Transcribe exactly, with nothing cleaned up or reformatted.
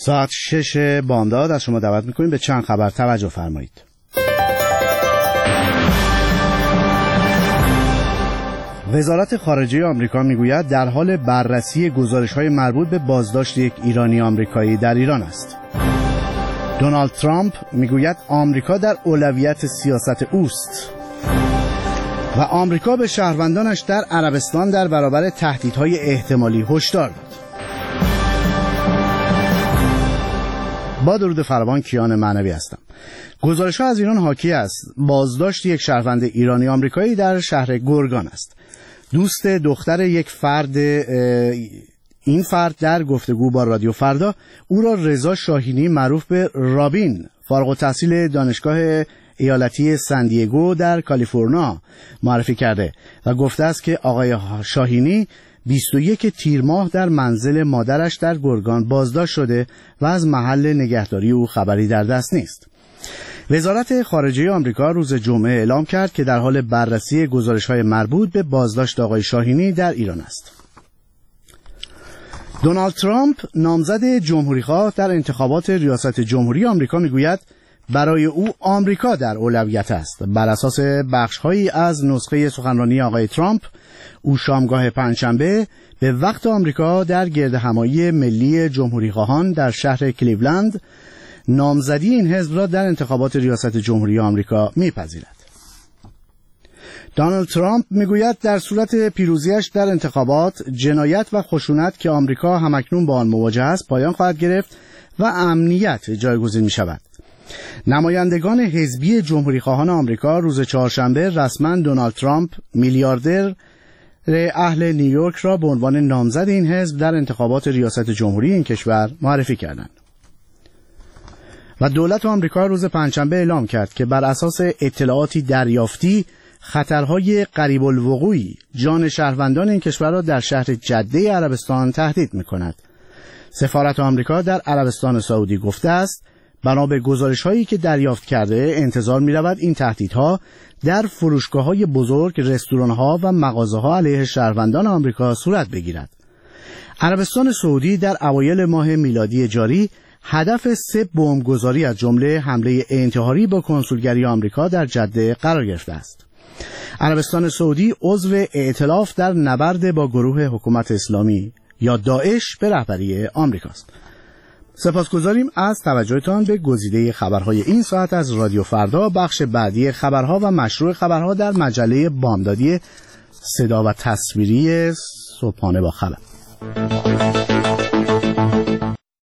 ساعت شش بامداد از شما دعوت میکنیم به چند خبر توجه فرمایید. وزارت خارجه آمریکا میگوید در حال بررسی گزارش‌های مربوط به بازداشت یک ایرانی آمریکایی در ایران است. دونالد ترامپ میگوید آمریکا در اولویت سیاست اوست و آمریکا به شهروندانش در عربستان در برابر تهدیدهای احتمالی هشدار داد. با درود فراوان، کیان معنوی هستم. گزارش‌ها از ایران حاکی است بازداشت یک شهروند ایرانی آمریکایی در شهر گرگان است. دوست دختر یک فرد این فرد در گفتگو با رادیو فردا او را رضا شاهینی معروف به رابین، فارغ التحصیل دانشگاه ایالتی سن دیگو در کالیفرنیا معرفی کرده و گفته است که آقای شاهینی بیست و یک تیر ماه در منزل مادرش در گرگان بازداشت شده و از محل نگهداری او خبری در دست نیست. وزارت خارجه آمریکا روز جمعه اعلام کرد که در حال بررسی گزارش‌های مربوط به بازداشت آقای شاهینی در ایران است. دونالد ترامپ، نامزد جمهوری‌خواه در انتخابات ریاست جمهوری آمریکا، میگوید برای او آمریکا در اولویت است. بر اساس بخش‌هایی از نسخه سخنرانی آقای ترامپ، او شامگاه پنجشنبه به وقت آمریکا در گردهمایی ملی جمهوری‌خواهان در شهر کلیولند نامزدی این حزب را در انتخابات ریاست جمهوری آمریکا می‌پذیرد. دونالد ترامپ میگوید در صورت پیروزیش در انتخابات، جنایت و خشونت که آمریکا همکنون با آن مواجه است پایان خواهد گرفت و امنیت جایگزین می‌شود. نمایندگان حزبی جمهوری‌خواهان آمریکا روز چهارشنبه رسما دونالد ترامپ، میلیاردر اهل نیویورک، را به عنوان نامزد این حزب در انتخابات ریاست جمهوری این کشور معرفی کردند. و دولت آمریکا روز پنجشنبه اعلام کرد که بر اساس اطلاعاتی دریافتی خطرهای قریب الوقوعی جان شهروندان این کشور را در شهر جده عربستان تهدید می‌کند. سفارت آمریکا در عربستان سعودی گفته است بنا به گزارش‌هایی که دریافت کرده انتظار می‌رود این تهدیدها در فروشگاه‌های بزرگ، رستوران‌ها و مغازه‌ها علیه شهروندان آمریکا صورت بگیرد. عربستان سعودی در اوایل ماه میلادی جاری هدف سه بمبگذاری از جمله حمله انتحاری با کنسولگری آمریکا در جده قرار گرفته است. عربستان سعودی عضو ائتلاف در نبرد با گروه حکومت اسلامی یا داعش به رهبری آمریکاست. سپاسگزاریم از توجهتان به گزیده خبرهای این ساعت از رادیو فردا. بخش بعدی خبرها و مشروع خبرها در مجله بامدادی صدا و تصویری صبحانه با خبر.